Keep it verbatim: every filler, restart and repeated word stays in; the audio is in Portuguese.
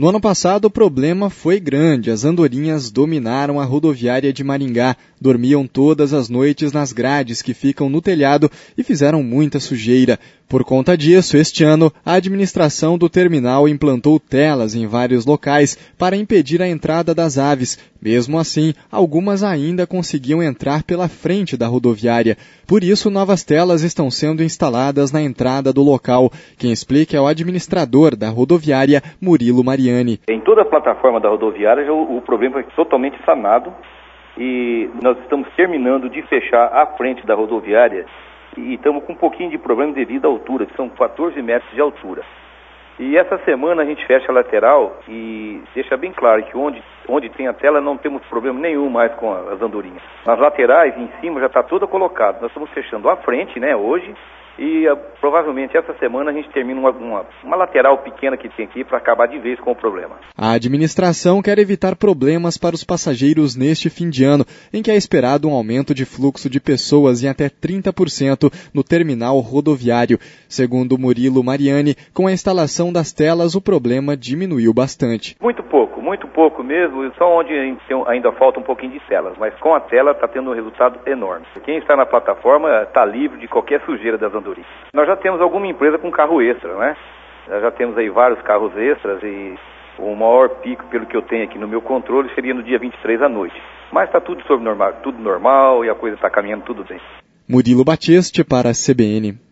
No ano passado, o problema foi grande. As andorinhas dominaram a rodoviária de Maringá, dormiam todas as noites nas grades que ficam no telhado e fizeram muita sujeira. Por conta disso, este ano, a administração do terminal implantou telas em vários locais para impedir a entrada das aves. Mesmo assim, algumas ainda conseguiam entrar pela frente da rodoviária. Por isso, novas telas estão sendo instaladas na entrada do local. Quem explica é o administrador da rodoviária, Murilo Mariani. Em toda a plataforma da rodoviária, o, o problema foi totalmente sanado e nós estamos terminando de fechar a frente da rodoviária e estamos com um pouquinho de problema devido à altura, que são quatorze metros de altura. E essa semana a gente fecha a lateral e deixa bem claro que onde, onde tem a tela não temos problema nenhum mais com as andorinhas. Nas laterais, em cima, já está toda colocada. Nós estamos fechando a frente, né, hoje, e uh, provavelmente essa semana a gente termina uma, uma, uma lateral pequena que tem aqui para acabar de vez com o problema. A administração quer evitar problemas para os passageiros neste fim de ano, em que é esperado um aumento de fluxo de pessoas em até trinta por cento no terminal rodoviário. Segundo Murilo Mariani, com a instalação das telas, o problema diminuiu bastante. Muito pouco, muito pouco mesmo, só onde ainda falta um pouquinho de telas, mas com a tela está tendo um resultado enorme. Quem está na plataforma está livre de qualquer sujeira das andorinhas. Nós já temos alguma empresa com carro extra, né? Nós já temos aí vários carros extras e o maior pico, pelo que eu tenho aqui no meu controle, seria no dia vinte e três à noite. Mas está tudo, sobre normal, tudo normal e a coisa está caminhando tudo bem. Murilo Batiste para a C B N.